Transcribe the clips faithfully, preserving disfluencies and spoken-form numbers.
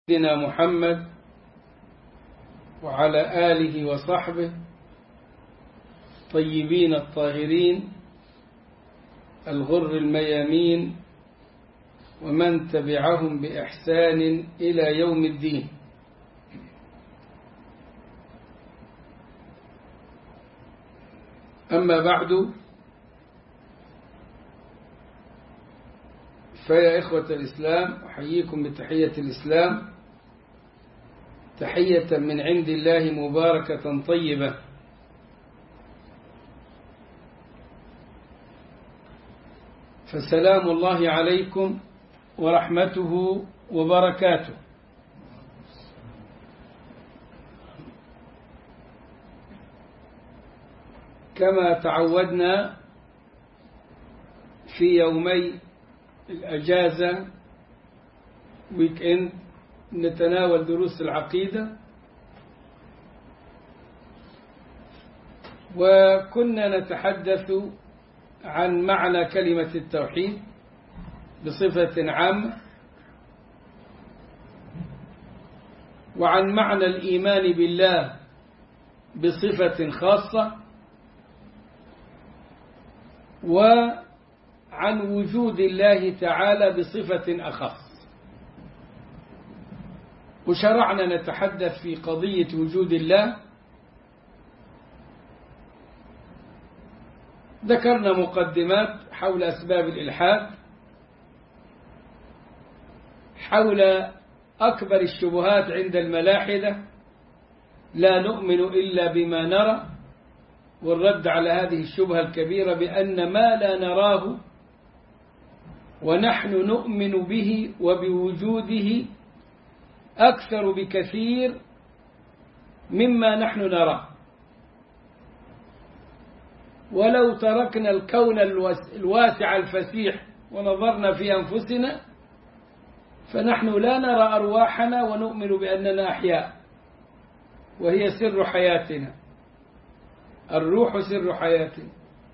سيدنا محمد وعلى آله وصحبه طيبين الطاهرين الغر الميامين ومن تبعهم بإحسان إلى يوم الدين. أما بعد، فيا إخوة الإسلام، أحييكم بتحية الإسلام، تحية من عند الله مباركة طيبة. فسلام الله عليكم ورحمته وبركاته. كما تعودنا في يومي الأجازة ويك إند نتناول دروس العقيدة، وكنا نتحدث عن معنى كلمة التوحيد بصفة عامة، وعن معنى الإيمان بالله بصفة خاصة، وعن وجود الله تعالى بصفة أخص. وشرعنا نتحدث في قضية وجود الله. ذكرنا مقدمات حول أسباب الإلحاد، حول أكبر الشبهات عند الملاحدة، لا نؤمن إلا بما نرى، والرد على هذه الشبهة الكبيرة بأن ما لا نراه ونحن نؤمن به وبوجوده أكثر بكثير مما نحن نراه. ولو تركنا الكون الواسع الفسيح ونظرنا في أنفسنا فنحن لا نرى أرواحنا ونؤمن بأننا أحياء، وهي سر حياتنا. الروح سر حياتنا.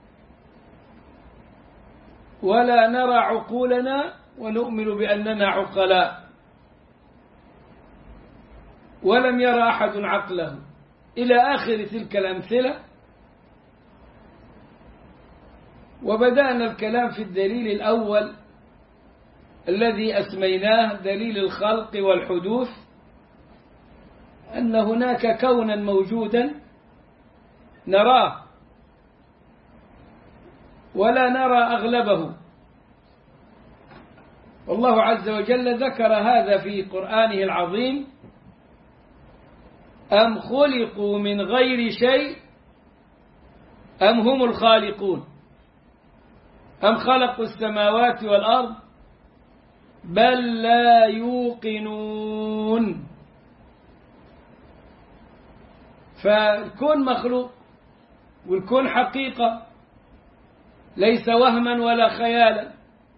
ولا نرى عقولنا ونؤمن بأننا عقلاء، ولم يرى أحد عقله، إلى آخر تلك الأمثلة. وبدأنا الكلام في الدليل الأول الذي أسميناه دليل الخلق والحدوث، أن هناك كونا موجودا نراه ولا نرى أغلبه. والله عز وجل ذكر هذا في قرآنه العظيم: أم خلقوا من غير شيء أم هم الخالقون أم خلقوا السماوات والأرض بل لا يوقنون. فالكون مخلوق، والكون حقيقة ليس وهما ولا خيالا،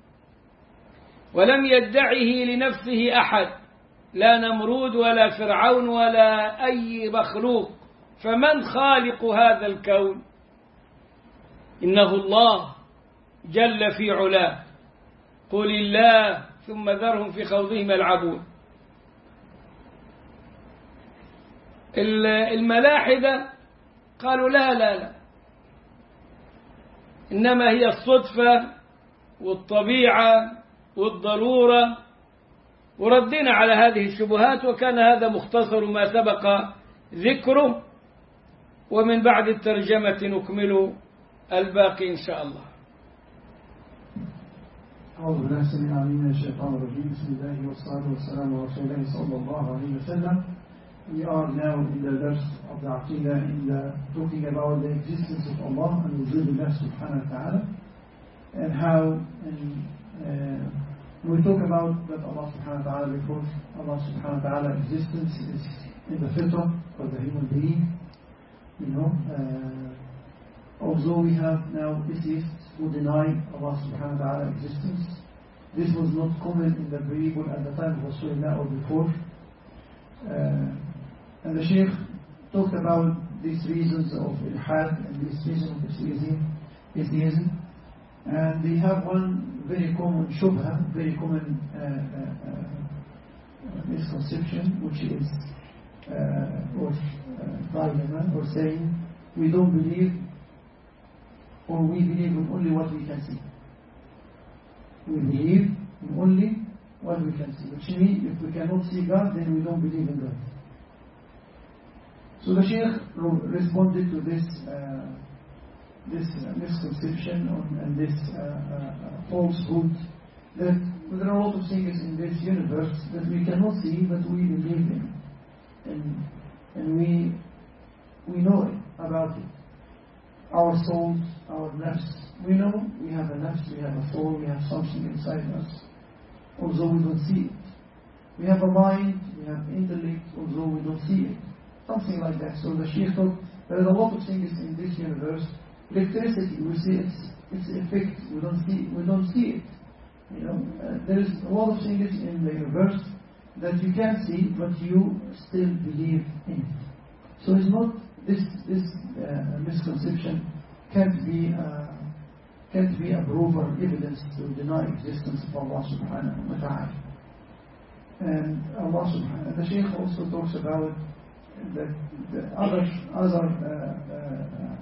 ولم يدعه لنفسه أحد، لا نمرود ولا فرعون ولا أي مخلوق. فمن خالق هذا الكون؟ إنه الله جل في علاه. قل الله ثم ذرهم في خوضهم يلعبون. الملاحدة قالوا لا لا لا، إنما هي الصدفة والطبيعة والضرورة، وردنا على هذه الشبهات. وكان هذا مختصر ما سبق ذكره، ومن بعد الترجمة نكمل الباقي إن شاء الله. أعوذ بالله السميع العليم من الشيطان الرجيم. بسم الله والصلاة والسلام على رسول الله صلى الله عليه وسلم. We are now in the verse of the Aqidah, in the talking about the existence of Allah and wujudullah subhanahu wa ta'ala, and how in, uh, we talk about that Allah subhanahu wa ta'ala, because Allah subhanahu wa ta'ala existence is in the fitrah for the human being, you know. Uh, although we have now atheists who deny Allah subhanahu wa ta'ala existence, this was not common in the people at the time of Rasulullah or before. Uh, and the Shaykh talked about these reasons of ilhad and these reasons of atheism, atheism. And they have one very common shubha, very common uh, uh, misconception, which is uh, or uh, or saying we don't believe, or we believe in only what we can see. We believe in only what we can see, which means if we cannot see God, then we don't believe in God. So the Shaykh responded to this uh, this uh, misconception on, and this uh, uh, falsehood that there are a lot of things in this universe that we cannot see but we believe in, and and we we know it, about it. Our souls, our nafs, we know we have a nafs, we have a soul, we have something inside us, although we don't see it. We have a mind, we have intellect, although we don't see it. Something like that. So the Shaykh thought there is a lot of things in this universe. Electricity, we see its its effect, we don't see we don't see it. You know, uh, there is a lot of things in the universe that you can see, but you still believe in it. So it's not this this uh, misconception can't be uh, can't be a proof or evidence to deny existence of Allah Subhanahu wa Taala. And Allah Subhanahu the Shaykh also talks about the, the other other uh, uh,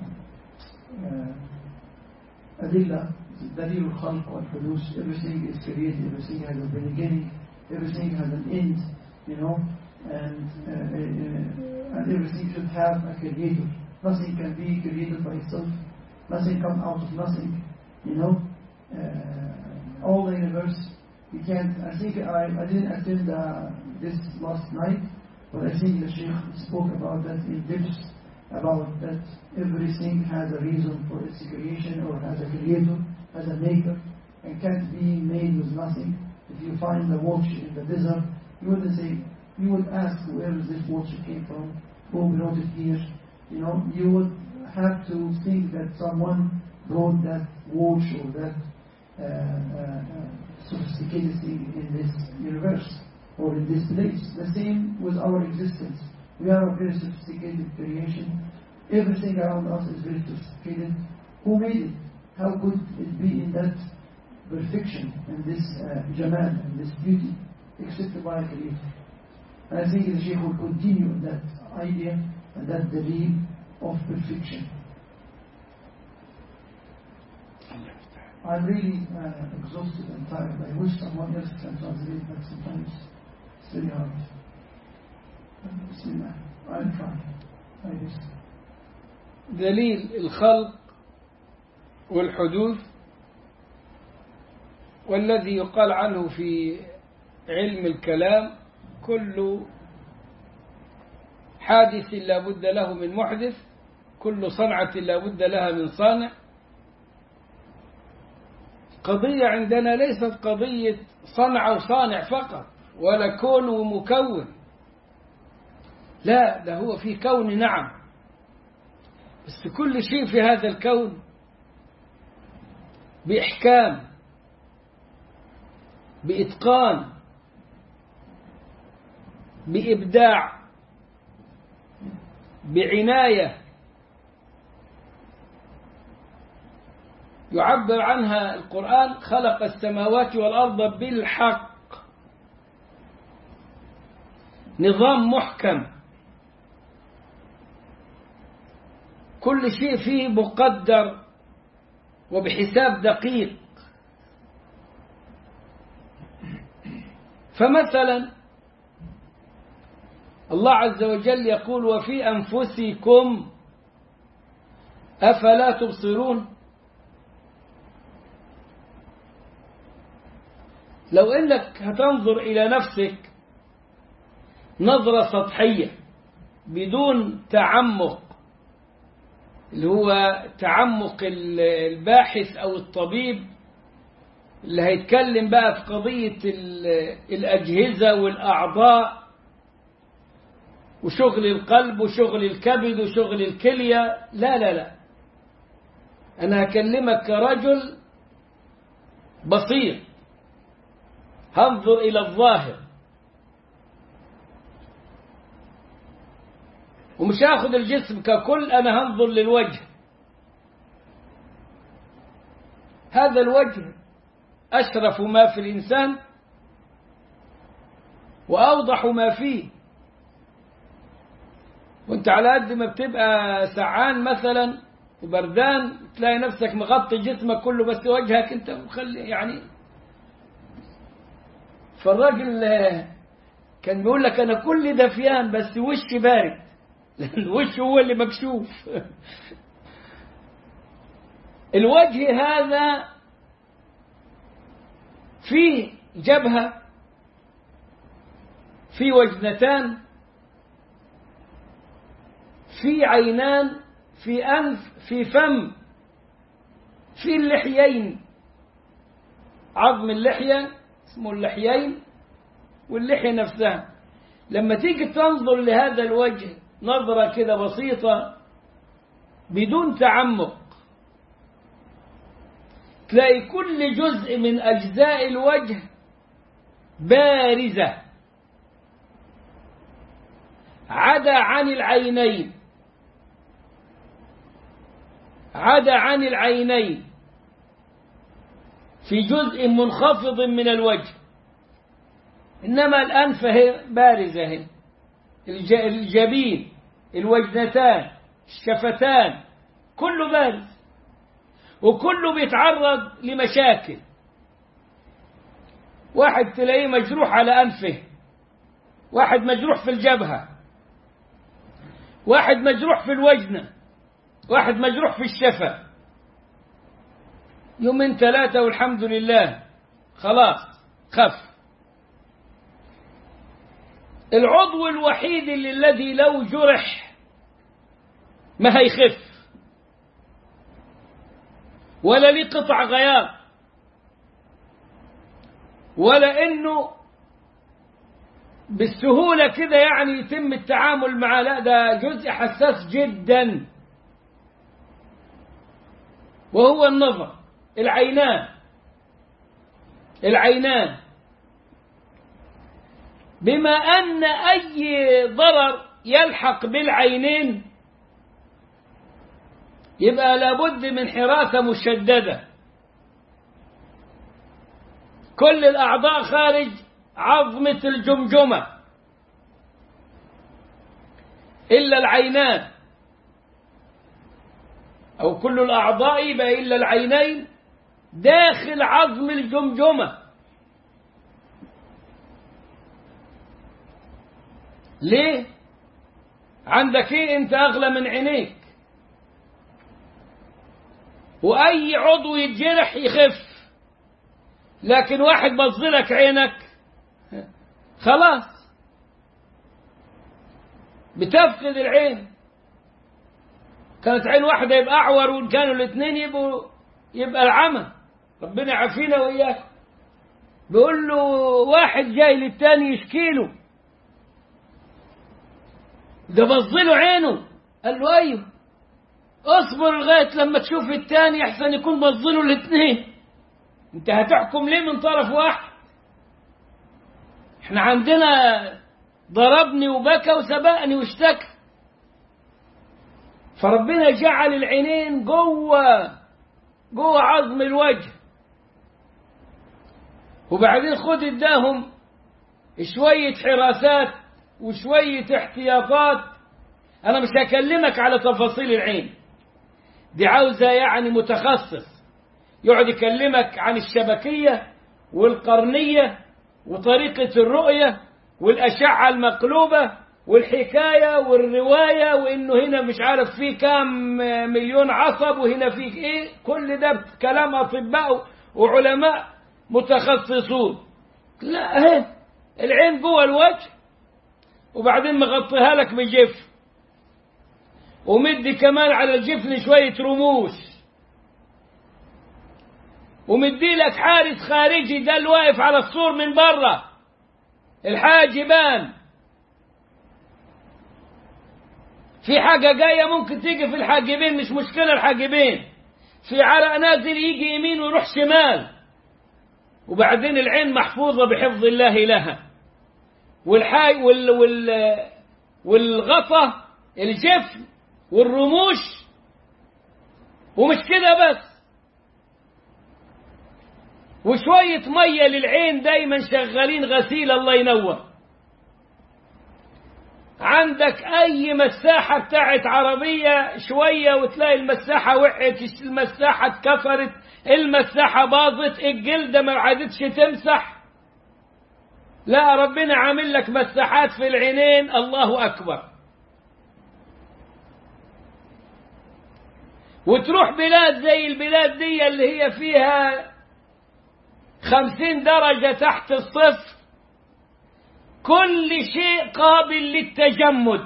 uh, adilla, dalil al-khalq wal-hudus. Everything is created, everything has a beginning, everything has an end, you know, and uh, uh, and everything should have a creator. Nothing can be created by itself. Nothing comes out of nothing, you know. Uh, all the universe, we can't. I think I, I didn't attend uh, this last night, but I think the Shaykh spoke about that in depth, about that everything has a reason for its creation, or has a creator, has a maker, and can't be made with nothing. If you find the watch in the desert, you wouldn't say, you would ask where is this watch came from, who brought it here. You know, you would have to think that someone brought that watch or that uh, uh, sophisticated thing in this universe or in this place. The same with our existence. We are a very sophisticated creation. Everything around us is very sophisticated. Who made it? How could it be in that perfection and this uh, jamal and this beauty except by a creator? And I think the Shaykh will continue that idea and that dalil of perfection. I'm really uh, exhausted and tired. I wish someone else can translate, but sometimes it's very hard. Bismillah. I'll try. I guess. دليل الخلق والحدوث والذي يقال عنه في علم الكلام كل حادث لا بد له من محدث، كل صنعة لا بد لها من صانع. قضية عندنا ليست قضية صنع وصانع فقط ولا كون ومكون، لا، ده هو في كون نعم، بس كل شيء في هذا الكون بإحكام، بإتقان، بإبداع، بعناية، يعبر عنها القرآن خلق السماوات والأرض بالحق، نظام محكم، كل شيء فيه مقدر وبحساب دقيق. فمثلا الله عز وجل يقول وفي أنفسكم أفلا تبصرون. لو أنك هتنظر إلى نفسك نظرة سطحية بدون تعمق، اللي هو تعمق الباحث أو الطبيب اللي هيتكلم بقى في قضية الأجهزة والأعضاء وشغل القلب وشغل الكبد وشغل الكلية، لا لا لا، أنا هكلمك كرجل بصير، هنظر إلى الظاهر ومش هاخد الجسم ككل، أنا هنظر للوجه. هذا الوجه أشرف ما في الإنسان، وأوضح ما فيه. وانت على قد ما بتبقى سعان مثلا وبردان تلاقي نفسك مغطي جسمك كله بس وجهك انت مخلي يعني. فالراجل كان بيقول لك انا كل دفيان بس وشي بارد لان وشه هو اللي مكشوف. الوجه هذا فيه جبهة، في وجنتان، في عينان، في أنف، في فم، في اللحيين، عظم اللحية اسمه اللحيين واللحية نفسها. لما تيجي تنظر لهذا الوجه نظرة كده بسيطة بدون تعمق تلاقي كل جزء من أجزاء الوجه بارزة عدا عن العينين، عدا عن العينين في جزء منخفض من الوجه، إنما الأنف هي بارزة هي، الجبين، الوجنتان، الشفتان، كله بارز وكله بيتعرض لمشاكل. واحد تلاقيه مجروح على أنفه، واحد مجروح في الجبهة، واحد مجروح في الوجنة، واحد مجروح في الشفة. يومين ثلاثة والحمد لله خلاص خف. العضو الوحيد اللي الذي لو جرح ما هيخف ولا ليه قطع غيار ولا انه بالسهولة كده يعني يتم التعامل معه، لا ده جزء حساس جدا وهو النظر. العينان، العينان بما أن أي ضرر يلحق بالعينين يبقى لابد من حراسة مشددة. كل الأعضاء خارج عظمة الجمجمة إلا العينان، أو كل الأعضاء يبقى إلا العينين داخل عظم الجمجمة. ليه؟ عندك إيه أنت أغلى من عينيك، وأي عضو يتجرح يخف، لكن واحد بصلك عينك خلاص بتفقد العين. كانت عين واحدة يبقى أعور وكانوا الاثنين يبقوا يبقى العمى، ربنا يعافينا وإياك. بيقول له واحد جاي للتاني يشكيله ده بصله عينه، قال له أيوه اصبر لغاية لما تشوف التاني أحسن يكون بصله الاثنين. انت هتحكم ليه من طرف واحد؟ احنا عندنا ضربني وبكى وسبقني واشتكى. فربنا جعل العينين جوه جوه عظم الوجه، وبعدين خد اداهم شوية حراسات وشوية احتياطات. انا مش هكلمك على تفاصيل العين دي، عاوزة يعني متخصص يقعد يكلمك عن الشبكية والقرنية وطريقة الرؤية والأشعة المقلوبة والحكاية والرواية، وإنه هنا مش عارف فيه كام مليون عصب وهنا فيه إيه. كل ده كلام أطباء وعلماء متخصصون. لا اهي العين جوه الوجه، وبعدين مغطيها لك بجفن، ومدي كمان على الجفن شوية رموش، ومدي لك حارس خارجي ده اللي واقف على السور من برا، الحاجبان. في حاجة جاية ممكن تيجي في الحاجبين، مش مشكلة الحاجبين، في عرق نازل يجي يمين ويروح شمال، وبعدين العين محفوظة بحفظ الله لها، والحاج وال وال والغطا الجفن والرموش. ومش كده بس، وشوية مية للعين دايما شغالين غسيل الله ينور، عندك أي مساحة بتاعت عربية شوية وتلاقي المساحة وقعت، المساحة اتكسرت، المساحة باظت، الجلدة ما عادتش تمسح. لا، ربنا عامل لك مساحات في العينين. الله أكبر. وتروح بلاد زي البلاد دي اللي هي فيها خمسين درجة تحت الصفر، كل شيء قابل للتجمد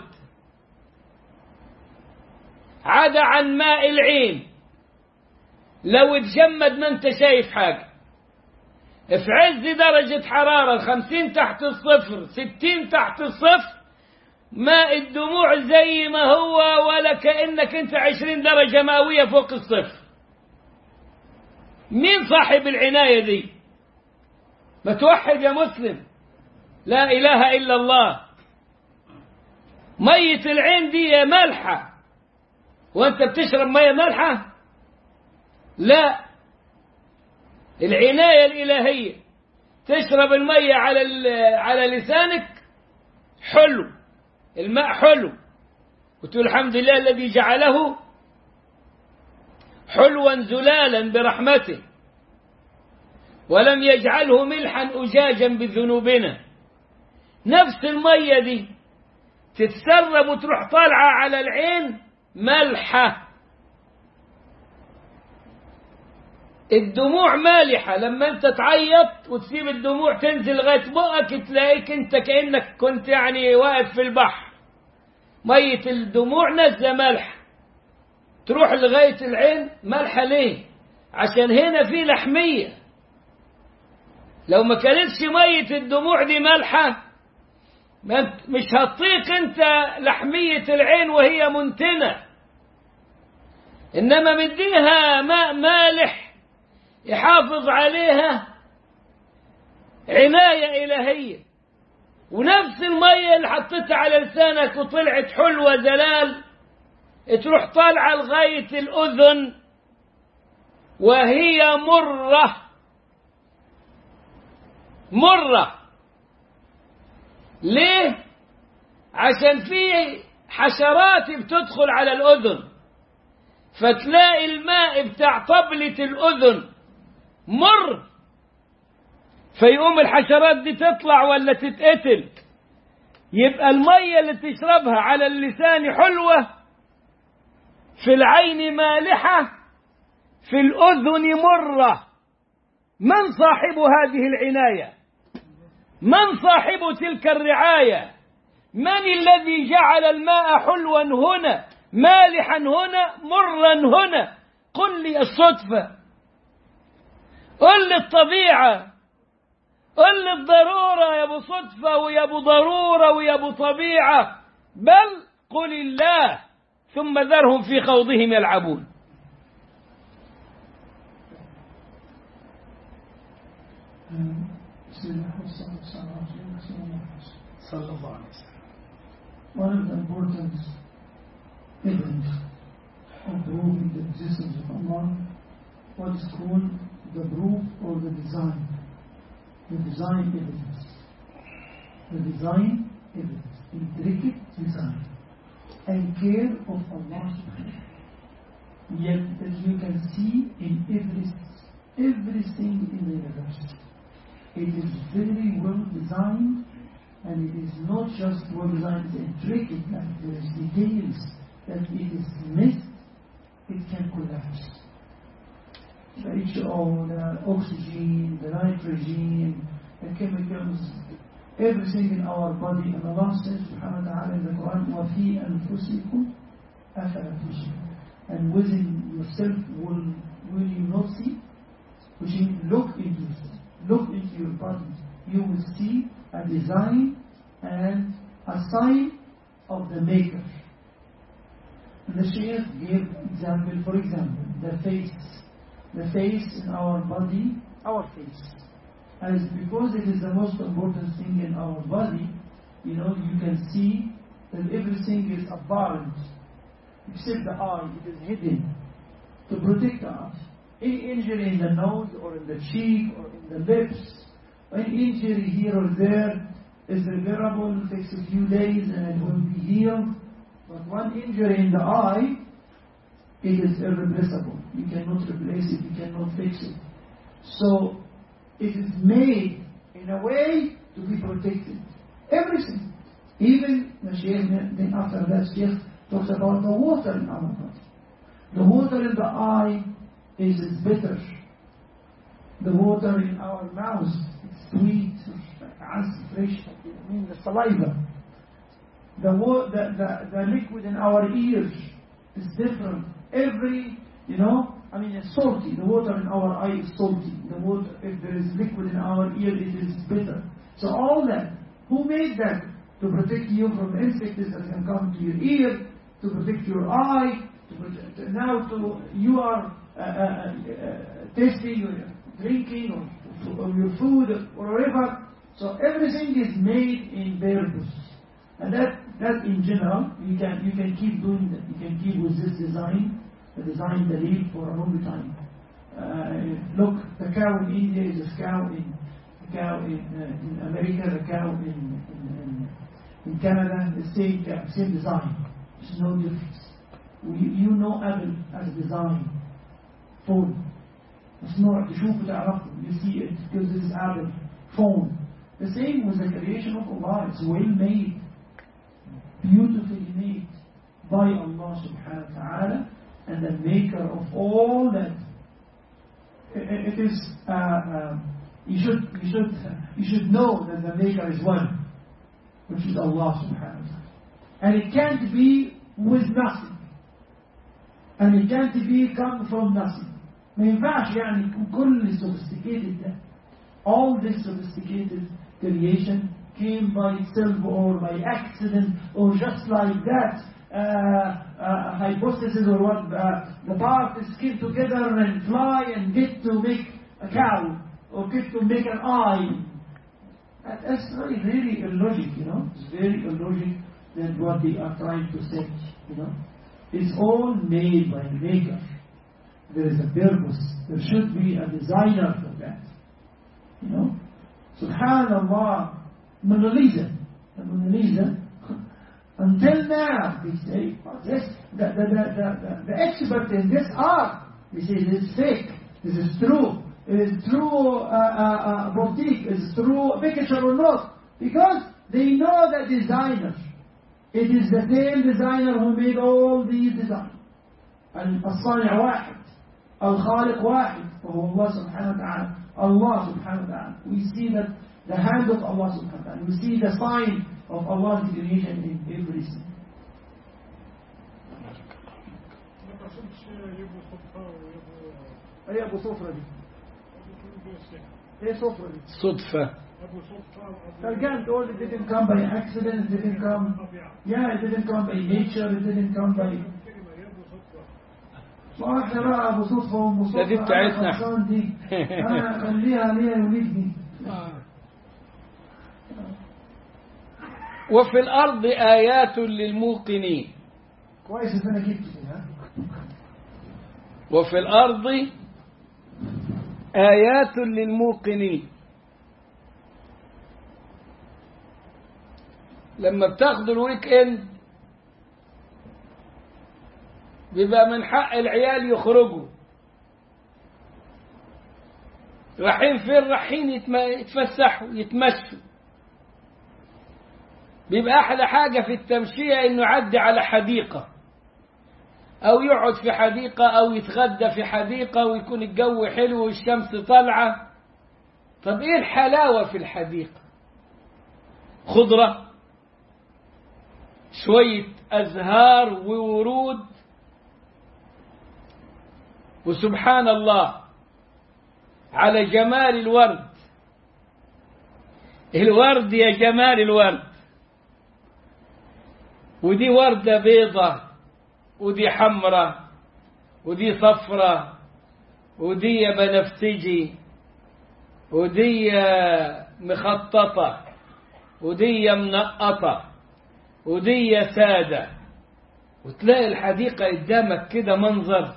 عدا عن ماء العين. لو اتجمد ما انت شايف حاجة. في عز درجة حرارة خمسين تحت الصفر، ستين تحت الصفر، ماء الدموع زي ما هو، ولا كأنك انت عشرين درجة مئوية فوق الصفر. مين صاحب العناية دي؟ ما توحد يا مسلم، لا إله إلا الله. مية العين دي مالحة، وانت بتشرب مية مالحة؟ لا، العناية الإلهية. تشرب المية على على لسانك حلو، الماء حلو، وتقول الحمد لله الذي جعله حلوا زلالا برحمته ولم يجعله ملحا أجاجا بذنوبنا. نفس المية دي تتسرب وتروح طالعة على العين ملحة. الدموع مالحة، لما انت تعيط وتسيب الدموع تنزل لغاية بقك تلاقيك انت كأنك كنت يعني واقف في البحر. مية الدموع نزل ملح، تروح لغاية العين ملحة. ليه؟ عشان هنا في لحمية. لو ما كانتش مية الدموع دي ملحة مش هتطيق انت لحمية العين وهي منتنة. انما مديها ماء مالح يحافظ عليها عناية إلهية. ونفس المية اللي حطيتها على لسانك وطلعت حلوة زلال تروح طالعة لغاية الأذن وهي مرة مرة. ليه؟ عشان في حشرات بتدخل على الأذن، فتلاقي الماء بتاع طبلة الأذن مر، فيقوم الحشرات دي تطلع ولا تتقتل. يبقى المية اللي تشربها على اللسان حلوة، في العين مالحة، في الأذن مرة. من صاحب هذه العناية؟ من صاحب تلك الرعاية؟ من الذي جعل الماء حلوا هنا، مالحا هنا، مرا هنا؟ قل لي الصدفة، قل لي الطبيعة، قل لي الضرورة يا ابو صدفة ويا ابو ضرورة ويا ابو طبيعة، بل قل الله ثم ذرهم في خوضهم يلعبون. One of the important evidence of proving the existence of Allah, what is called the proof or the design, the design evidence, the design evidence, intricate design and care of Allah subhanahu. Yet as you can see in every everything in the universe, it is very well designed. And it is not just well designed, it's intricate, like there is details that it is missed, it can collapse. The H O, the oxygen, the nitrogen, the chemicals, everything in our body. And Allah says, subhanahu wa ta'ala in the Quran, وَفِي أَنفُسِكُمْ أَفَلَا تُبْصِرُونَ. And within yourself, will, will you not see? Which means look into yourself, look into your body. You will see a design and a sign of the maker. And the Shaykh gave example, for example, the face. The face in our body, our face. As because it is the most important thing in our body, you know, you can see that everything is apparent, except the eye, it is hidden to protect the eye. Any injury in the nose or in the cheek or in the lips, any injury here or there, is repairable, it takes a few days and it will be healed. But one injury in the eye, it is irreplaceable. You cannot replace it, you cannot fix it. So it is made in a way to be protected. Everything. Even the Shaykh, then after that Shaykh talks about the water in our body. The water in the eye is, is bitter. The water in our mouth is sweet, fresh, I mean the saliva. The, the, the, the liquid in our ears is different. Every, you know, I mean it's salty. The water in our eye is salty. The water, if there is liquid in our ear, it is bitter. So all that, who made that? To protect you from insects that can come to your ear, to protect your eye, to protect, now to, you are uh, uh, uh, tasting or drinking or, or your food or whatever. So everything is made in purpose. And that, that in general, you can, you can keep doing that. You can keep with this design, the design the lead for a long time. Uh, look, the cow in India is a cow in, a cow in, uh, in America, the cow in, in, in, in Canada, the same, uh, same design. There's no difference. You, you know Apple as design. Phone. مصنوع تشوفه تعرفه. You see it because this is Apple. Phone. The same with the creation of Allah. It's well made. Beautifully made by Allah subhanahu wa ta'ala and the maker of all that. It, it is, uh, uh, you should, you should, you should know that the maker is one, which is Allah subhanahu wa ta'ala. And it can't be with nothing. And it can't be come from nothing. ما ينفعش يعني كل sophisticated that. All this sophisticated creation came by itself or by accident or just like that uh, uh, hypothesis or what uh, the parts came together and fly and get to make a cow or get to make an eye. That, that's really, really illogic, you know. It's very illogic than what they are trying to say, you know. It's all made by the maker. There is a purpose. There should be a designer for that, you know. Subhanallah. Mona Lisa, the Mona Lisa, until now, they say, this, the, the, the, the, the expert in this art, they say this is fake, this is true, it is true uh, uh, uh, boutique, it is true picture or not, because they know the designer. It is the same designer who made all these designs. الصانع واحد, الخالق واحد, وهو الله سبحانه وتعالى. Allah subhanahu wa ta'ala. We see that the hand of Allah subhanahu wa ta'ala. We see the sign of Allah's creation in everything. ايه ابو صفرة دي؟ ايه صفرة دي؟ صدفة. Again, all it didn't come by accident, it didn't come, yeah, it didn't come by nature, it didn't come by. واحنا بقى ابو صدفة وام صدفة. دي بتاعتنا. دي. انا خليها ليها يولدني. وفي الأرض آيات للموقنين. كويس إن أنا جبت ها. وفي الأرض آيات للموقنين. لما بتاخدوا الويك اند بيبقى من حق العيال يخرجوا. رايحين فين؟ رايحين يتفسحوا يتمشوا. بيبقى أحلى حاجة في التمشية إنه يعدي على حديقة أو يقعد في حديقة أو يتغدى في حديقة ويكون الجو حلو والشمس طالعة. طب إيه الحلاوة في الحديقة؟ خضرة، شوية أزهار وورود، وسبحان الله على جمال الورد. الورد يا جمال الورد. ودي وردة بيضة ودي حمرة ودي صفرة ودي بنفسجي ودي مخططة ودي منقطة ودي سادة. وتلاقي الحديقة قدامك كده منظر.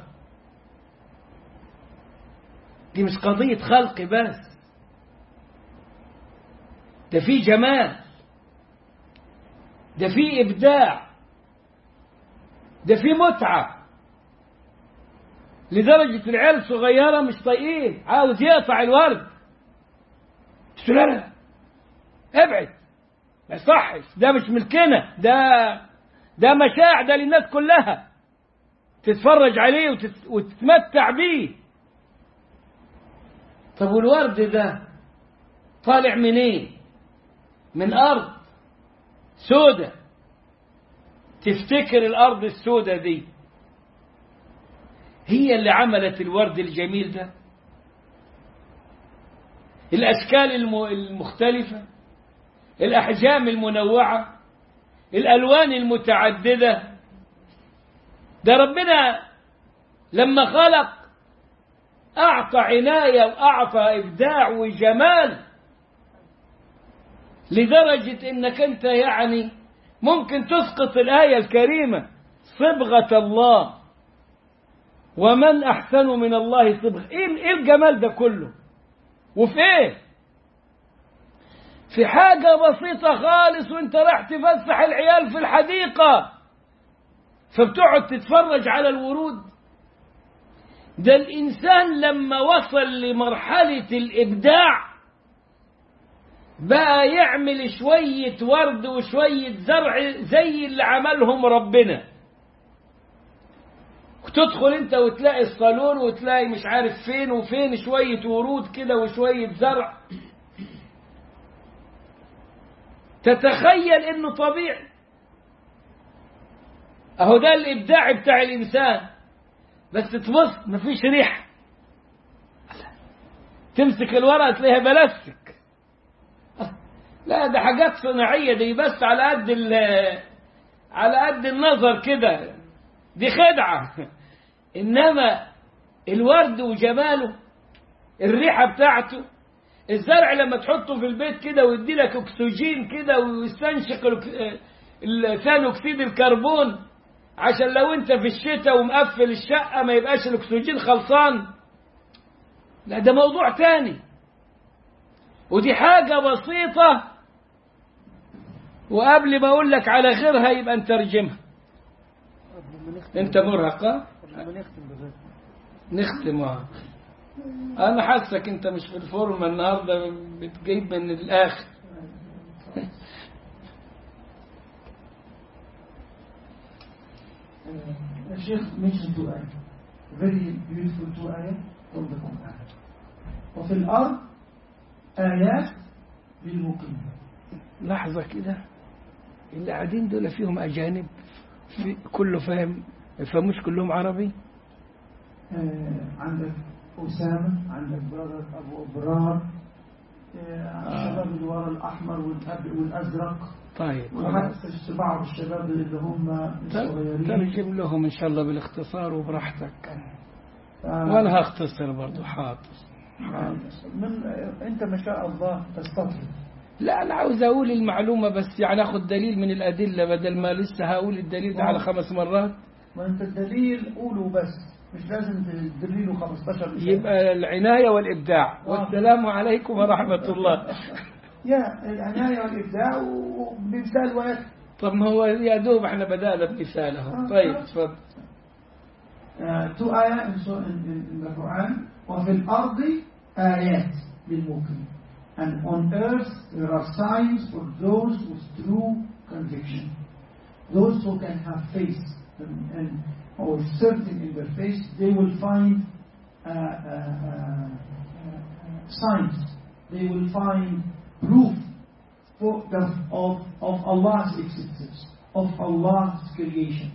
دي مش قضية خلق بس، ده في جمال. ده في إبداع، ده في متعة، لدرجة العيال الصغيرة مش طايقين، عاوز يقطع الورد. لا لا ابعد، ما يصحش، ده مش ملكنا، ده ده مشاع، ده للناس كلها تتفرج عليه وتت... وتتمتع بيه. طب والورد ده طالع منين؟ إيه؟ من أرض سودة. تفتكر الأرض السودة دي هي اللي عملت الورد الجميل ده؟ الأشكال المختلفة، الأحجام المنوعة، الألوان المتعددة، ده ربنا لما خلق أعطى عناية وأعطى إبداع وجمال، لدرجة إنك أنت يعني ممكن تسقط الآية الكريمة صبغة الله، ومن أحسن من الله صبغة. إيه الجمال ده كله؟ وفي إيه؟ في حاجة بسيطة خالص، وانت راح تفسح العيال في الحديقة فبتقعد تتفرج على الورود. ده الإنسان لما وصل لمرحلة الإبداع بقى يعمل شوية ورد وشوية زرع زي اللي عملهم ربنا. وتدخل انت وتلاقي الصالون وتلاقي مش عارف فين وفين شوية ورود كده وشوية زرع، تتخيل انه طبيعي. اهو ده الابداع بتاع الانسان. بس تبص مفيش ريحة، تمسك الورقة تلاقيها بلاستيك. لا ده حاجات صناعية، دي بس على قد على قد النظر كده، دي خدعة. إنما الورد وجماله، الريحة بتاعته، الزرع لما تحطه في البيت كده ويدي لك أكسجين كده ويستنشق ثاني أكسيد الكربون، عشان لو أنت في الشتاء ومقفل الشقة ما يبقاش الأكسجين خلصان. لا ده موضوع تاني، ودي حاجة بسيطة. وقبل ما أقول لك على غيرها يبقى أنت ترجمها. أنت مرهقة؟ نختم. أنا حاسك أنت مش في الفورمة النهاردة، بتجيب من الآخر. الشيخ mentioned two ayah, very beautiful two ayah from the Quran. وفي الأرض آيات للمقيم. لحظة كده، اللي قاعدين دول فيهم أجانب، في كله فاهم، فمش كلهم عربي. آه عندك أسامة، عندك برادر أبو أبرار، آه الشباب اللي ورا الأحمر والأزرق. طيب وحتى بعض الشباب اللي هم الصغيرين ترجم لهم إن شاء الله بالاختصار وبراحتك. آه وأنا هختصر برضو. حاضر حاضر. من أنت ما شاء الله تستطيع. لا أنا عاوز أقول المعلومة بس، يعني أخذ دليل من الأدلة بدل ما لسه هقول الدليل ده على خمس مرات. ما أنت الدليل قوله بس، مش لازم تدليله خمستاشر. يبقى العناية والإبداع. والسلام عليكم ورحمة الله. يا العناية والإبداع وبمثال واحد. طب ما هو يا دوب احنا بدأنا بمثاله. طيب تفضل. تو آيات in the Quran. وفي الأرض آيات للموقنين. And on earth there are signs for those with true conviction. Those who can have faith and, and or certain in their faith, they will find uh, uh, uh, uh, signs. They will find proof for the, of of Allah's existence, of Allah's creation,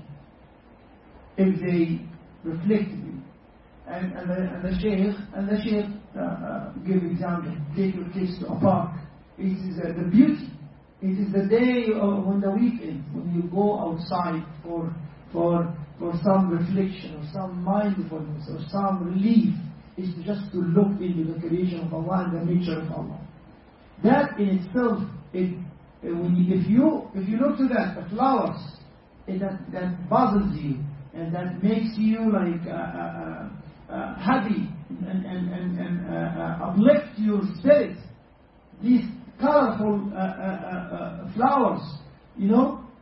if they reflect in it. And, and, the, and the Shaykh and the Shaykh uh, uh, give example. Take your kids to a park. It is uh, the beauty. It is the day of, on the weekend when you go outside for for for some reflection or some mindfulness or some relief. Is just to look into the creation of Allah and the nature of Allah. That in itself, it, when you, if you if you look to that, the flowers, it, that that puzzles you and that makes you like uh, uh, uh, happy and and and, and uh, uh, uplift your spirit. These colorful uh, uh, uh, flowers, you know,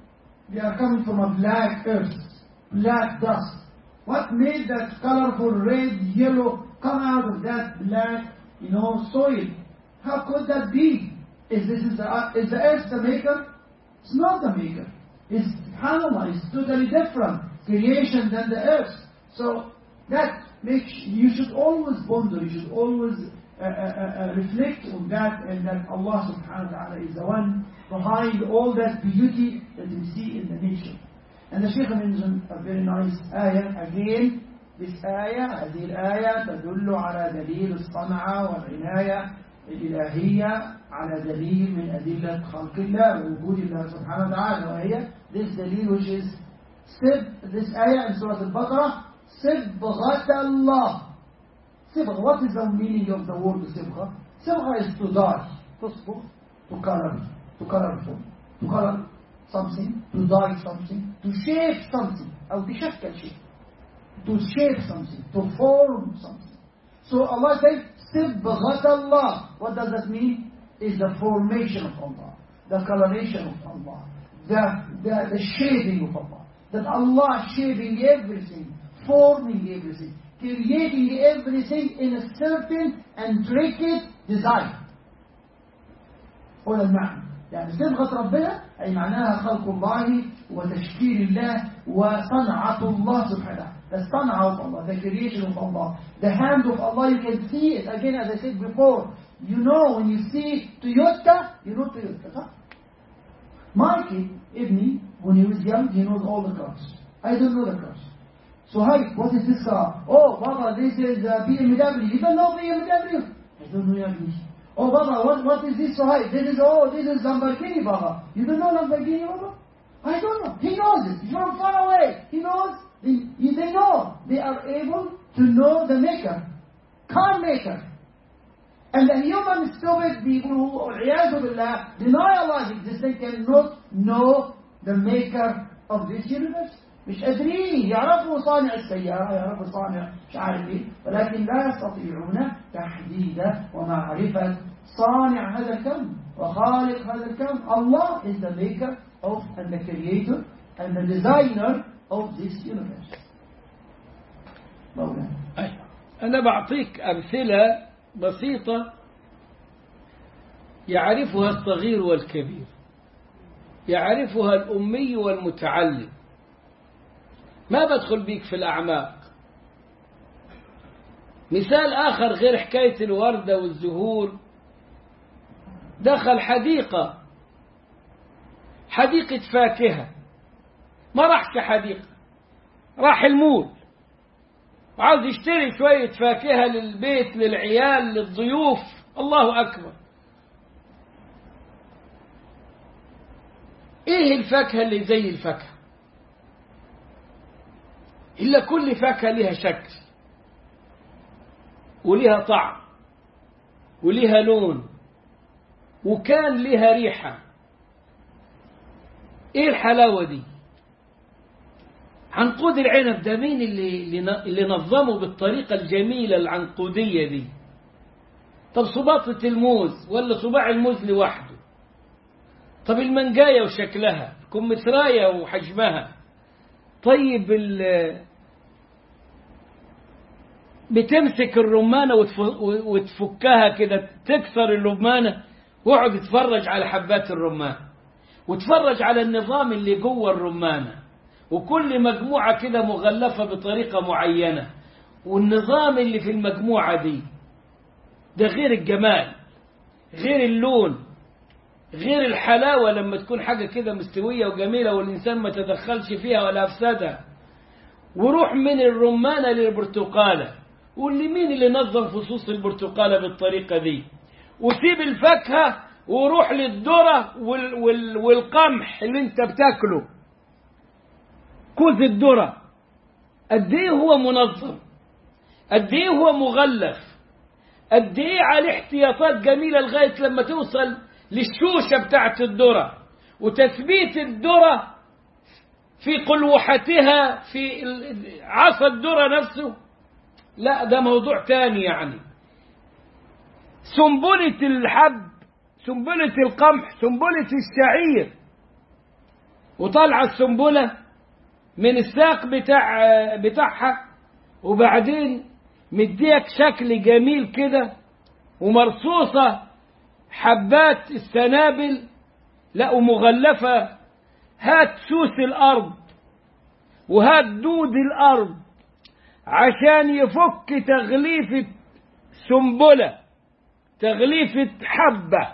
they are coming from a black earth, black dust. What made that colorful red, yellow come out of that black, you know, soil? How could that be? Is this is the, is the earth the maker? It's not the maker. It's, subhanAllah, it's totally different creation than the earth. So that makes, you should always ponder, you should always uh, uh, uh, reflect on that, and that Allah subhanahu wa ta'ala is the one behind all that beauty that we see in the nature. And the Shaykh mentioned a very nice ayah again. This ayah, هذه الآية تدل على دليل الصنعة والعناية الإلهية على دليل من أدلة خلق الله ووجود الله سبحانه وتعالى, وهي this دليل which is this ayah in Surah Al-Baqarah, صبغة الله. صبغة, what is the meaning of the word صبغة? صبغة is to dye, تصبغ, to color, to color form, to color something, to dye something, to shape something, أو بشكل شيء, to shape something, to form something. So Allah says صبغة الله. What does that mean? Is the formation of Allah, the coloration of Allah, the, the, the shaping of Allah. That Allah shaping everything, forming everything, creating everything in a certain intricate design. هذا المعنى. يعني صبغة ربنا أي معناها خلق الله وتشكيل الله وصنعة الله سبحانه. The صنعة of Allah, the creation of Allah, the hand of Allah, you can see it. Again, as I said before, you know when you see Toyota, you know Toyota. Huh? My kid, Ibni, when he was young, he knows all the cars. I don't know the cars. So, hi, what is this car? Oh, Baba, this is uh, B M W. You don't know B M W? I don't know B M W. Oh, Baba, what, what is this? So, hi, this is, oh, this is Lamborghini, Baba. You don't know Lamborghini, Baba? I don't know. He knows it. From far away. He knows. They, they know. They are able to know the maker. Car maker. And the human stupid people who, والعياذ بالله, deny Allah's existence cannot know the maker of this universe. مش قادرين يعرفوا صانع السيارة, يعرفوا صانع مش عارف ايه, ولكن لا يستطيعون تحديد ومعرفة صانع هذا الكون وخالق هذا الكون. Allah is the maker of and the creator and the designer of this universe. مولانا. أنا بعطيك أمثلة بسيطة يعرفها الصغير والكبير, يعرفها الأمي والمتعلم. ما بدخل بيك في الأعماق. مثال آخر غير حكاية الوردة والزهور, دخل حديقة حديقة فاكهة, ما راحش حديقة, راح المول وعاوز يشتري شوية فاكهة للبيت, للعيال, للضيوف. الله أكبر. إيه الفاكهة اللي زي الفاكهة؟ إلا كل فاكهة لها شكل ولها طعم ولها لون وكان لها ريحة. إيه الحلاوة دي؟ عنقود العنب ده مين اللي, اللي نظمه بالطريقة الجميلة العنقودية دي؟ طب صباطة الموز ولا صباع الموز لوحده؟ طب المنجاية وشكلها, كمثراية وحجمها. طيب بتمسك الرمانة وتفكها كده, تكسر الرمانة واقعد تتفرج على حبات الرمان وتفرج على النظام اللي جوه الرمانة, وكل مجموعة كده مغلفة بطريقة معينة, والنظام اللي في المجموعة دي ده غير الجمال, غير اللون, غير الحلاوة لما تكون حاجة كده مستوية وجميلة والإنسان ما تدخلش فيها ولا أفسدها. وروح من الرمانة للبرتقالة, واللي مين اللي نظم فصوص البرتقالة بالطريقة دي؟ وسيب الفاكهة وروح للذرة وال وال والقمح اللي انت بتاكله, كوز الذرة قد ايه هو منظم, قد ايه هو مغلف, قد ايه عليه احتياطات جميلة لغاية لما توصل للشوشة بتاعت الذرة وتثبيت الذرة في قلوحتها في عصا الذرة نفسه. لا, ده موضوع تاني. يعني سنبلة الحب, سنبلة القمح, سنبلة الشعير, وطالعة السنبلة من الساق بتاع بتاعها، وبعدين مديك شكل جميل كده ومرصوصة حبات السنابل، لا ومغلفة. هات سوس الأرض وهات دود الأرض عشان يفك تغليفة سنبلة، تغليفة حبة،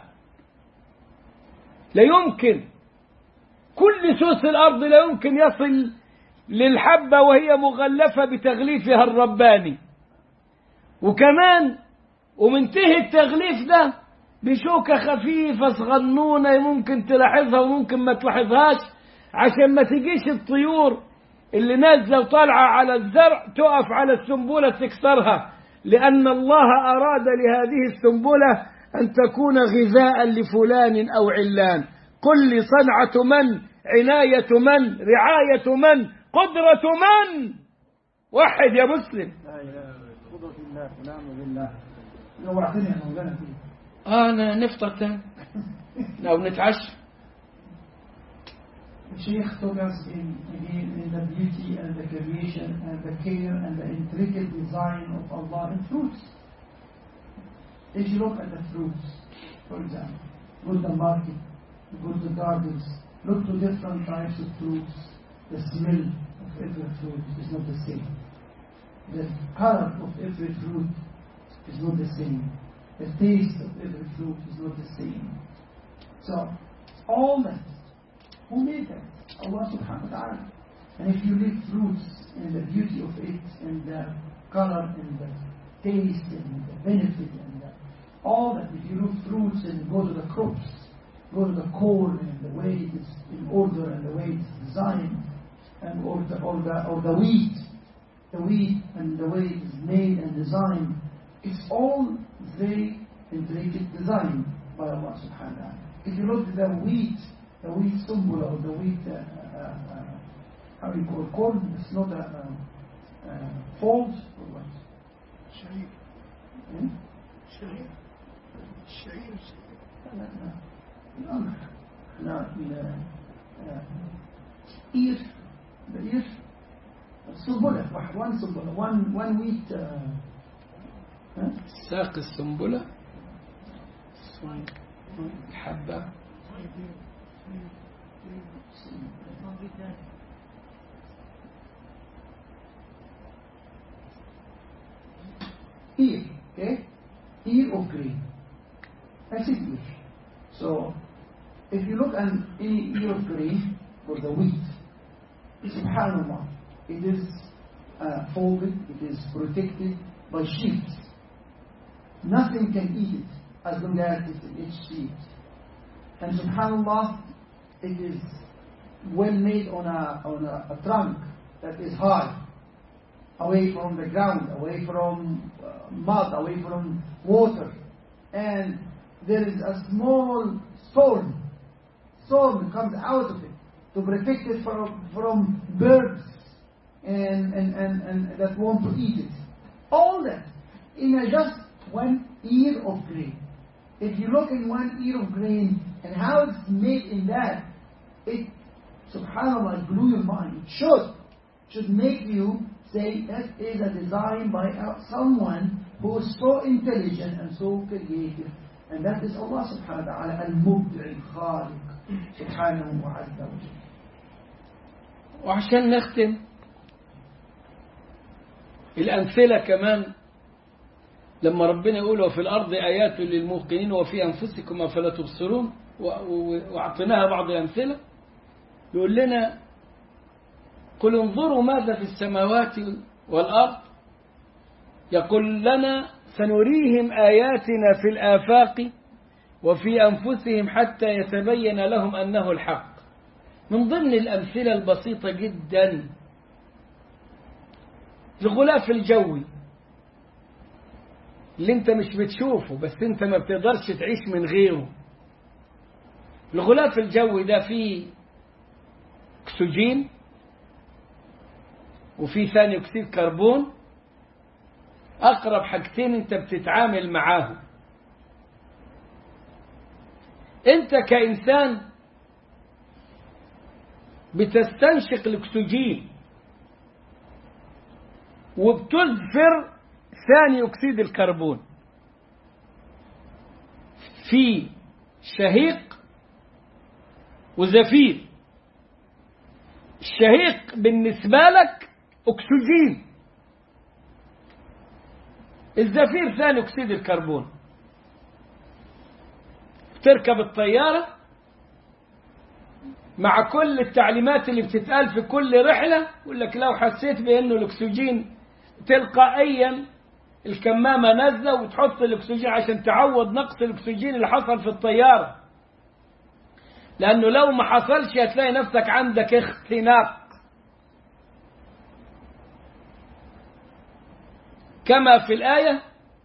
لا يمكن. كل سوس الأرض لا يمكن يصل للحبة وهي مغلفة بتغليفها الرباني. وكمان ومنتهي التغليف ده بشوكة خفيفة صغنونة ممكن تلاحظها وممكن ما تلاحظهاش، عشان ما تجيش الطيور اللي نازلة وطالعة على الزرع تقف على السنبلة تكسرها، لأن الله أراد لهذه السنبلة أن تكون غذاء لفلان أو علان. كل صنعة من، عناية من، رعاية من، قدرة من. واحد يا مسلم. لا إله قدرة الله ونعم بالله. نوعتني يا مولانا فيه. أنا نفطر تاني أو نتعشى. Sheikh told us in, in, in the beauty and the creation and the care and the intricate design of Allah in fruits. If you look at the fruits, for example, go to the market, go to the gardens, look to different types of fruits. The smell of every fruit is not the same. The color of every fruit is not the same. The taste of every fruit is not the same. So, all that, who made that? Allah subhanahu wa ta'ala. And if you read fruits and the beauty of it and the color and the taste and the benefit and the, all that, if you look fruits and go to the crops, go to the corn and the way it is in order and the way it's designed, and or the, or the, or the wheat, the wheat and the way it is made and designed, it's all very intricate design by Allah subhanahu wa ta'ala. If you look at the wheat, the wheat sumbula or the wheat, uh, uh, uh, how do you call it, corn, it's not a uh, uh, fold or what? Shair. Hmm? Shair. Shair. لا لا لا لا لا ear, the ear, sumbula, one sumbula, one one wheat. Uh, huh? ساق السنبلة حبة ear, okay? Ear of grain. That's it, ear. So, if you look at any ear of grain or the wheat, subhanallah, it is uh, folded, it is protected by sheaves. Nothing can eat it as long as it's in its sheaves. And subhanallah, it is well made on a on a, a trunk that is high, away from the ground, away from uh, mud, away from water, and there is a small stone, stone comes out of it to protect it from from birds and and, and, and that want to eat it. All that in a just one ear of grain. If you look in one ear of grain and how it's made in that, it, subhanAllah, it blew your mind. It should. Should make you say that is a design by someone who is so intelligent and so creative. And that is Allah subhanahu wa ta'ala, al-mubdi' al-khaliq, subhanahu wa azza wa jalla. وعشان نختم الأمثلة كمان، لما ربنا يقول وفي الأرض آيات للموقنين وفي أنفسكم أفلا تبصرون، وأعطيناها بعض الأمثلة، يقول لنا قل انظروا ماذا في السماوات والأرض، يقول لنا سنريهم آياتنا في الآفاق وفي أنفسهم حتى يتبين لهم أنه الحق. من ضمن الأمثلة البسيطة جدا الغلاف الجوي اللي انت مش بتشوفه بس انت ما بتقدرش تعيش من غيره. الغلاف الجوي ده فيه اكسجين وفيه ثاني اكسيد كربون، اقرب حاجتين انت بتتعامل معاهم. انت كإنسان بتستنشق الأكسجين وبتزفر ثاني أكسيد الكربون في شهيق وزفير. الشهيق بالنسبة لك أكسجين، الزفير ثاني أكسيد الكربون. تركب الطيارة مع كل التعليمات اللي بتتقال في كل رحلة يقول لك لو حسيت بأنه الأكسجين تلقائيا الكمامة نازلة وتحط الأكسجين عشان تعوض نقص الأكسجين اللي حصل في الطيارة، لأنه لو ما حصلش هتلاقي نفسك عندك اختناق. كما في الآية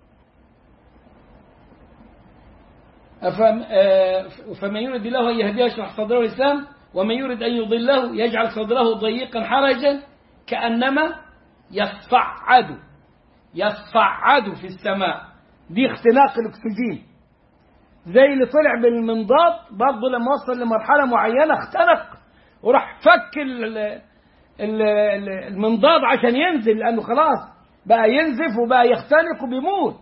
فمن يريد الله أن يهديه يشرح صدره للإسلام ومن يريد أن يضله يجعل صدره ضيقا حرجا كأنما يصعد يصعد في السماء. دي اختناق الأكسجين، زي اللي طلع بالمنضاد برضه لما وصل لمرحلة معينة اختنق وراح فك المنضاد عشان ينزل، لأنه خلاص بقى ينزف وبقى يختنق وبيموت.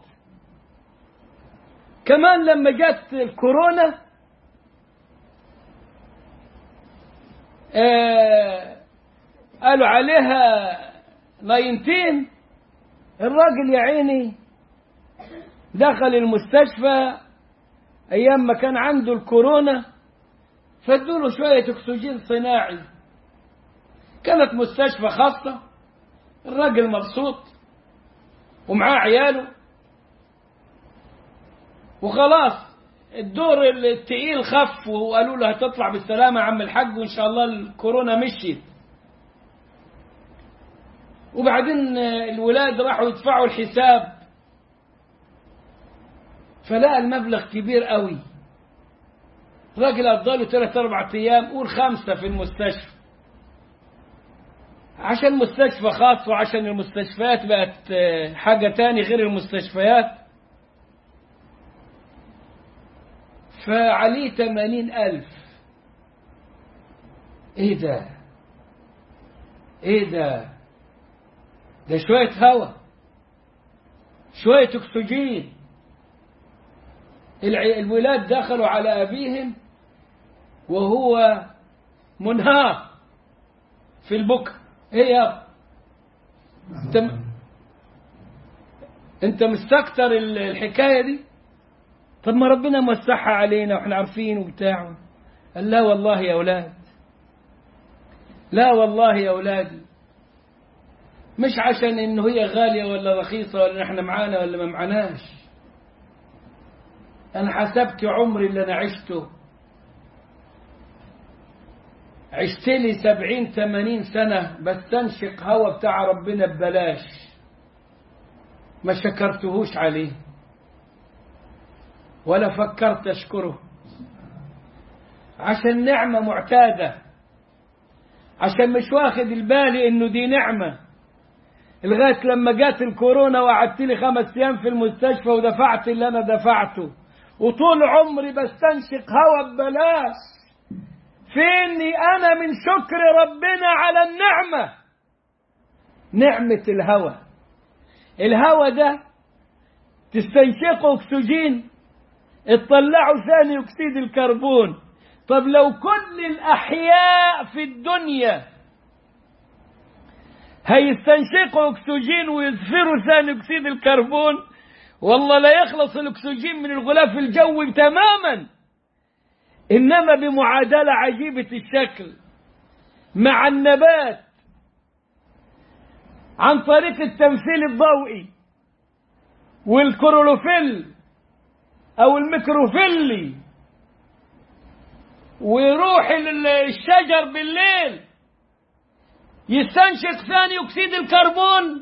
كمان لما جت الكورونا آه قالوا عليها ناينتين، الراجل يا عيني دخل المستشفى أيام ما كان عنده الكورونا فادوا له شوية أكسجين صناعي. كانت مستشفى خاصة، الراجل مبسوط ومعاه عياله وخلاص الدور التقيل خف وقالوا له هتطلع بالسلامة يا عم الحاج وإن شاء الله الكورونا مشيت. وبعدين الولاد راحوا يدفعوا الحساب فلقى المبلغ كبير قوي. الراجل قضاله ثلاث أربع أيام قول خمسة في المستشفى، عشان مستشفى خاص وعشان المستشفيات بقت حاجة تاني غير المستشفيات. فعليه ثمانين ألف. ايه ده ايه ده ده شوية هواء، شوية أكسجين. الولاد دخلوا على أبيهم وهو منهار في البكاء. ايه يا انت انت مستكتر الحكاية دي؟ طب ما ربنا موسعها علينا واحنا عارفين وبتاعه. قال لا والله يا أولاد، لا والله يا أولادي، مش عشان انه هي غالية ولا رخيصة ولا احنا معانا ولا ما معناش. انا حسبت عمري اللي انا عشته، عشت لي سبعين ثمانين سنة بستنشق هوا بتاع ربنا ببلاش، ما شكرتهوش عليه ولا فكرت أشكره، عشان نعمة معتادة، عشان مش واخد البالي إنه دي نعمة. لغاية لما جات الكورونا وقعدت لي خمس أيام في المستشفى ودفعت اللي أنا دفعته، وطول عمري بستنشق هوا ببلاش. فيني أنا من شكر ربنا على النعمة؟ نعمة الهوا. الهوا ده تستنشقه أكسجين، اطلعوا ثاني أكسيد الكربون. طب لو كل الأحياء في الدنيا هيستنشقوا أكسجين ويزفروا ثاني أكسيد الكربون، والله لا يخلص الأكسجين من الغلاف الجوي تماما. إنما بمعادلة عجيبة الشكل مع النبات عن طريق التمثيل الضوئي والكلوروفيل أو الميكروفيلي، ويروح الشجر بالليل يستنشق ثاني أكسيد الكربون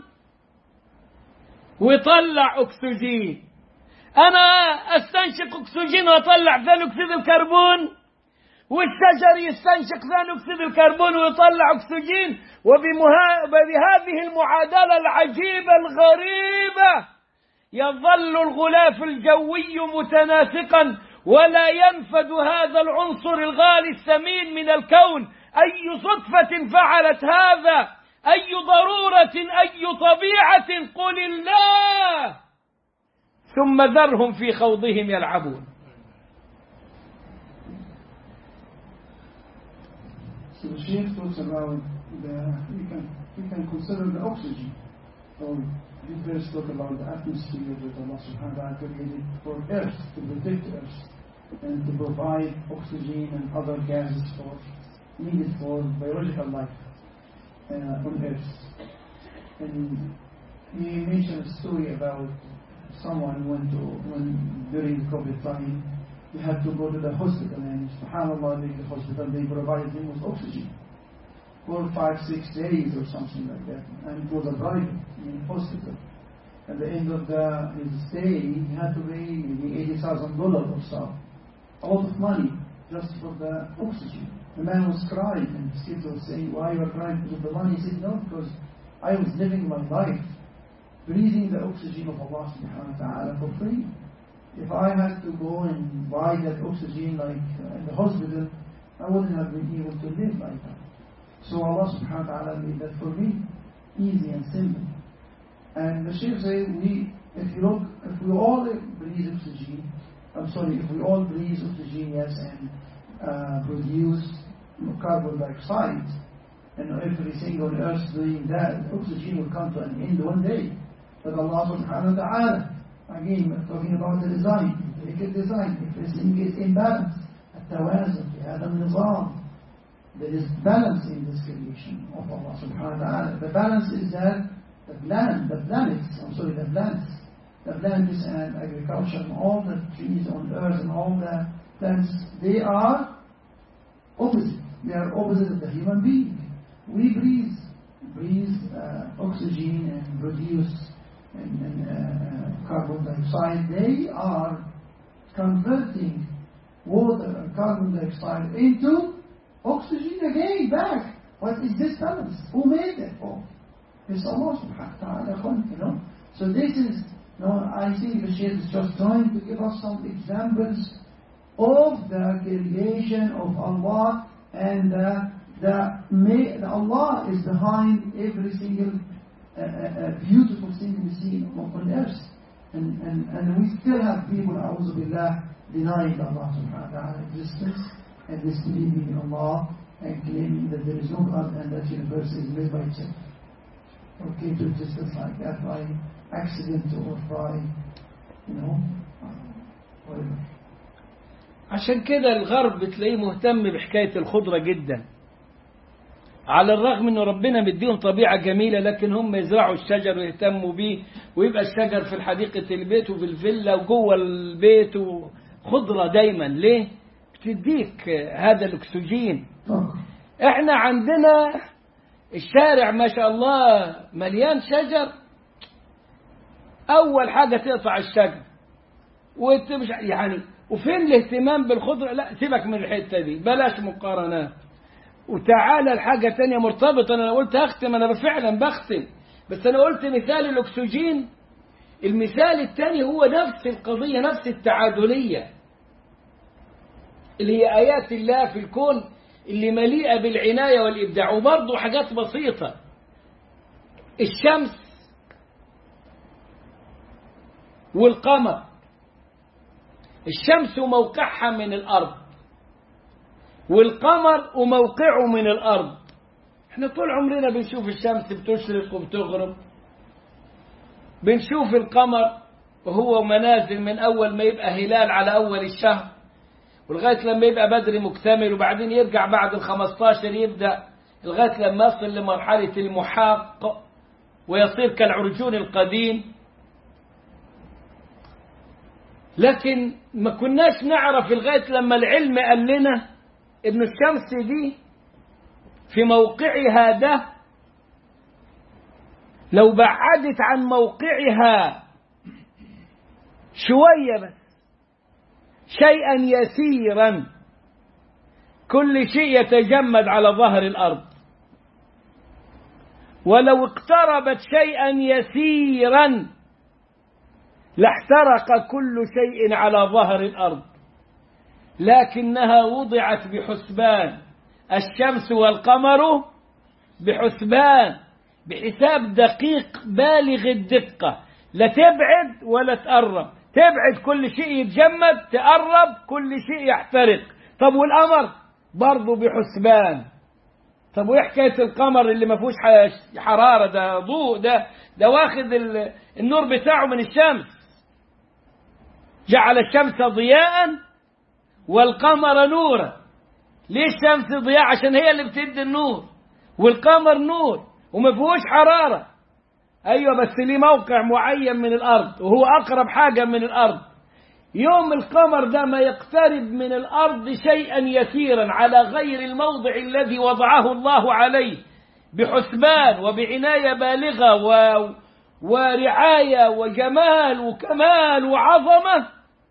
ويطلع أكسجين. أنا أستنشق أكسجين وأطلع ثاني أكسيد الكربون، والشجر يستنشق ثاني أكسيد الكربون ويطلع أكسجين. وبهذه المعادلة العجيبة الغريبة يظل الغلاف الجوي متناسقا ولا ينفد هذا العنصر الغالي الثمين من الكون أي صدفة فعلت هذا؟ أي ضرورة؟ أي طبيعة؟ قل الله ثم ذرهم في خوضهم يلعبون. So the Shaykh talks about the, we can, we can consider the oxygen. So we first talk about the atmosphere that Allah subhanahu wa ta'ala created for Earth, to protect Earth, and to provide oxygen and other gases for, needed for biological life uh, on Earth. And he mentioned a story about someone went to, when during COVID time, he had to go to the hospital, and subhanAllah, in the hospital they provided him with oxygen for five, six days or something like that. And it was a private hospital. At the end of the, his stay, he had to pay maybe eighty thousand dollars or so. A lot of money just for the oxygen. The man was crying, and his kids were saying, why you are crying because of the money? He said, no, because I was living my life breathing the oxygen of Allah subhanahu wa ta'ala for free. If I had to go and buy that oxygen like uh, in the hospital, I wouldn't have been able to live like that. So Allah subhanahu wa ta'ala made that for me easy and simple. And the Shaykh says, we, if you look, if we all breathe oxygen, I'm sorry, if we all breathe oxygen, yes, and uh, produce carbon dioxide, and everything on earth doing that, oxygen will come to an end one day. But Allah subhanahu wa ta'ala, again, we're talking about the design, the design, everything is in balance. التوازن في هذا النظام. There is balance in this creation of Allah subhanahu wa ta'ala. The balance is that the planet, the planets, I'm sorry, the plants, the planets and agriculture and all the trees on earth and all the plants, they are opposite. They are opposite of the human being. We breathe, breathe uh, oxygen and produce and, and, uh, carbon dioxide. They are converting water and carbon dioxide into oxygen again, back. What is this balance? Who made that for? It's Allah subhanahu wa ta'ala, you know. So this is, you know, I think the Shaykh is just trying to give us some examples of the creation of Allah, and uh, the, may, the Allah is behind every single uh, uh, beautiful thing we see on earth. And, and, and we still have people, a'udhu billah, denying Allah subhanahu wa ta'ala existence and disbelieving in Allah and claiming that there is no God and that universe is made by itself. Or came to existence like that by accident or by, you know, whatever. عشان كده الغرب بتلاقيه مهتم بحكاية الخضرة جدا، على الرغم انه ربنا مديهم طبيعة جميلة، لكن هم يزرعوا الشجر ويهتموا بيه، ويبقى الشجر في حديقة البيت وفي الفيلا وجوه البيت وخضرة دايما. ليه؟ بتديك هذا الأكسجين. احنا عندنا الشارع ما شاء الله مليان شجر، أول حاجة تقطع الشجر وتمشي يعني، وفين الاهتمام بالخضرة؟ لا سيبك من الحتة دي، بلاش مقارنات. وتعالى الحاجة تانية مرتبطة. أنا قلت أختم، أنا فعلا بختم، بس أنا قلت مثال الأكسجين. المثال الثاني هو نفس القضية، نفس التعادلية اللي هي آيات الله في الكون اللي مليئة بالعناية والإبداع. وبرضه حاجات بسيطة، الشمس والقمر. الشمس موقعها من الأرض، والقمر وموقعه من الأرض. احنا طول عمرنا بنشوف الشمس بتشرق وبتغرب، بنشوف القمر وهو منازل من أول ما يبقى هلال على أول الشهر ولغاية لما يبقى بدر مكتمل، وبعدين يرجع بعد الخمستاشر يبدأ لغاية لما يصل لمرحلة المحاق ويصير كالعرجون القديم. لكن ما كناش نعرف لغاية لما العلم قال لنا إن الشمس دي في موقعها ده لو بعدت عن موقعها شوية بس، شيئا يسيرا، كل شيء يتجمد على ظهر الأرض. ولو اقتربت شيئا يسيرا لاحترق كل شيء على ظهر الأرض، لكنها وضعت بحسبان الشمس والقمر بحسبان، بحساب دقيق بالغ الدقة، لا تبعد ولا تقرب، تبعد كل شيء يتجمد، تقرب كل شيء يحترق. طب والقمر برضه بحسبان. طب وايه حكايه القمر اللي ما فيهوش حراره؟ ده ضوء، ده ده واخد النور بتاعه من الشمس. جعل الشمس ضياء والقمر نورا. ليه الشمس ضياء؟ عشان هي اللي بتدي النور، والقمر نور وما فيهوش حراره. ايوه بس ليه موقع معين من الارض، وهو اقرب حاجه من الارض. يوم القمر ده ما يقترب من الأرض شيئا يسيرا على غير الموضع الذي وضعه الله عليه بحسبان وبعناية بالغة و... ورعاية وجمال وكمال وعظمة،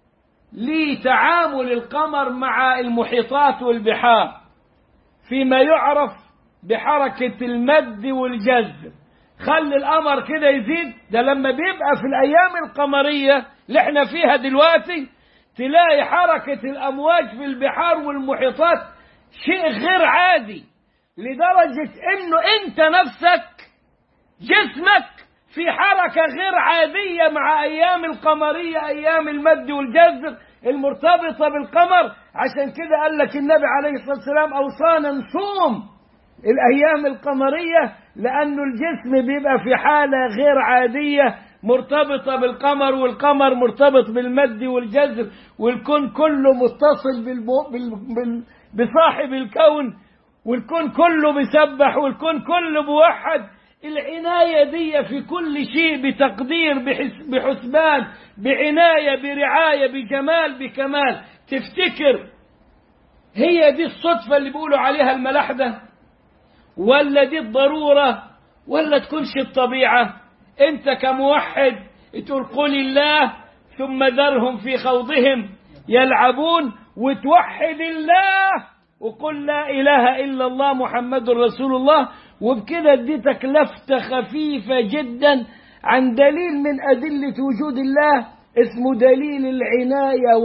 لتعامل القمر مع المحيطات والبحار فيما يعرف بحركة المد والجزر. خلي القمر كده يزيد. ده لما بيبقى في الأيام القمرية اللي احنا فيها دلوقتي تلاقي حركة الأمواج في البحار والمحيطات شيء غير عادي، لدرجة انه انت نفسك جسمك في حركة غير عادية مع أيام القمرية، أيام المد والجزر المرتبطة بالقمر. عشان كده قال لك النبي عليه الصلاة والسلام أوصانا نصوم الأيام القمرية، لأنه الجسم بيبقى في حالة غير عادية مرتبطة بالقمر، والقمر مرتبط بالمد والجزر، والكون كله متصل بالبو... بال... بال... بصاحب الكون، والكون كله بيسبح، والكون كله بوحد. العناية دي في كل شيء بتقدير، بحس... بحسبان، بعناية، برعاية، بجمال، بكمال. تفتكر هي دي الصدفة اللي بيقولوا عليها الملاحدة، ولا دي الضرورة، ولا تكونش الطبيعة؟ انت كموحد تقول قل الله ثم ذرهم في خوضهم يلعبون، وتوحد الله وقل لا إله إلا الله محمد رسول الله. وبكده اديتك لفتة خفيفة جدا عن دليل من أدلة وجود الله اسمه دليل العناية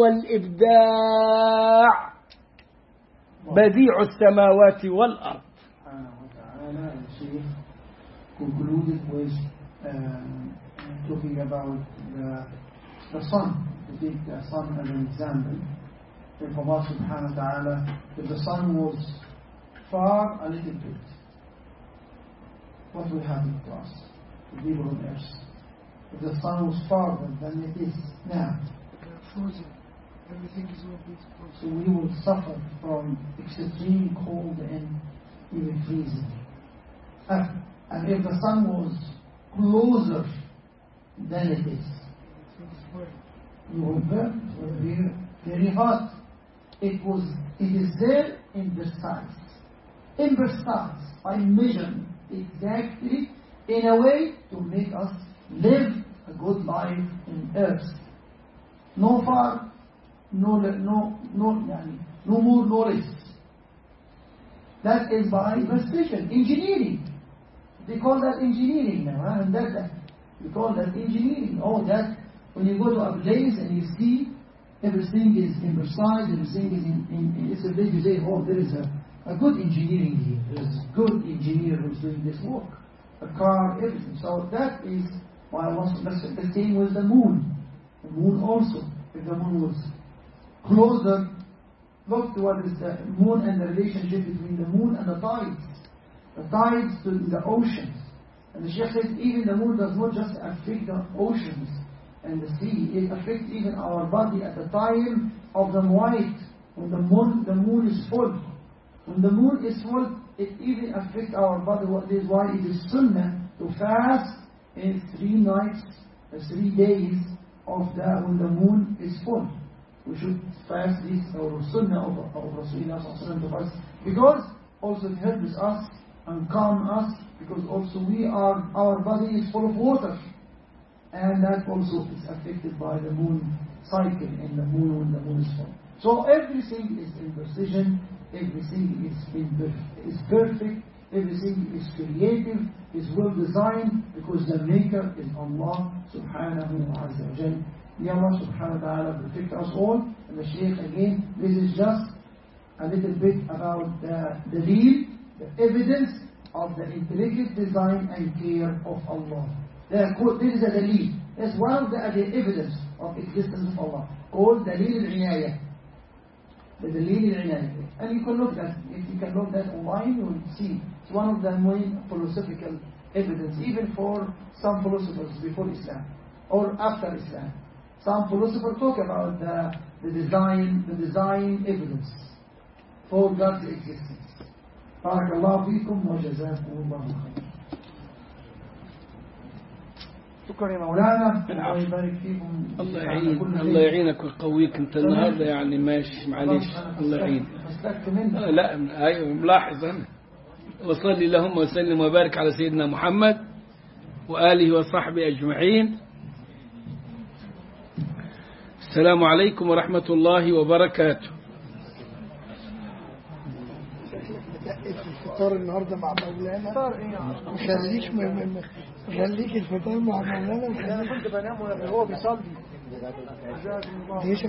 والإبداع، بديع السماوات والأرض. Sheikh concluded with um, talking about the, the sun. To take the sun as an example, if Allah subhanahu wa ta'ala, if the sun was far a little bit, what will happen to us, the people on earth? If the sun was farther than it is now, frozen, everything is will be frozen. So we will suffer from extreme cold and even freezing. And if the sun was closer than it is, you will burn, it will be very hot. It was, it is there in precise, in precise, by measuring exactly in a way to make us live a good life in earth. No far, no, no, no, no more, no less. That is by precision, engineering. They call that engineering now, huh? And that, that we call that engineering. Oh, that when you go to a place and you see everything is imprecise, everything is in, in, in it's a place you say, oh, there is a, a good engineering here. There is a good engineer who's doing this work. A car, everything. So that is why I was the same with the moon. The moon also. If the moon was closer, look to what is the moon and the relationship between the moon and the tides. The tides to the oceans. And the Shaykh said even the moon does not just affect the oceans and the sea, it affects even our body at the time of the night, when the moon, the moon is full. When the moon is full, it even affects our body. What is why it is sunnah to fast in three nights, three days of the, when the moon is full. We should fast this, or sunnah of, of Rasulullah to fast, because also it helps us and calm us, because also we are, our body is full of water, and that also is affected by the moon cycle and the moon when the moon is full. So everything is in precision, everything is in is perfect, everything is creative, is well designed, because the maker is Allah subhanahu wa ta'ala. May Allah subhanahu wa ta'ala protect us all. And the Shaykh again, this is just a little bit about the dalil, the evidence of the intelligent design and care of Allah. There is a dalil. That's one of the evidence of existence of Allah, called dalil al-inayah. The dalil al-inayah. And you can look that, if you can look that online, you will see. It's one of the main philosophical evidence, even for some philosophers before Islam or after Islam. Some philosophers talk about the, the design, the design evidence for God's existence. بارك الله فيكم وجزاكم الله خير. شكرا يا مولانا. الله يبارك فيكم. الله يعين الله يعينك ويقويك. انت النهارده يعني ماشي معلش. الله يعينك. لا ايوه ملاحظ انا. وصلي اللهم وسلم وبارك على سيدنا محمد وآله وصحبه أجمعين. السلام عليكم ورحمة الله وبركاته. الفطار النهارده مع مولانا خليك خليك الفطار مع مولانا. انا كنت بنام وهو بيصلي.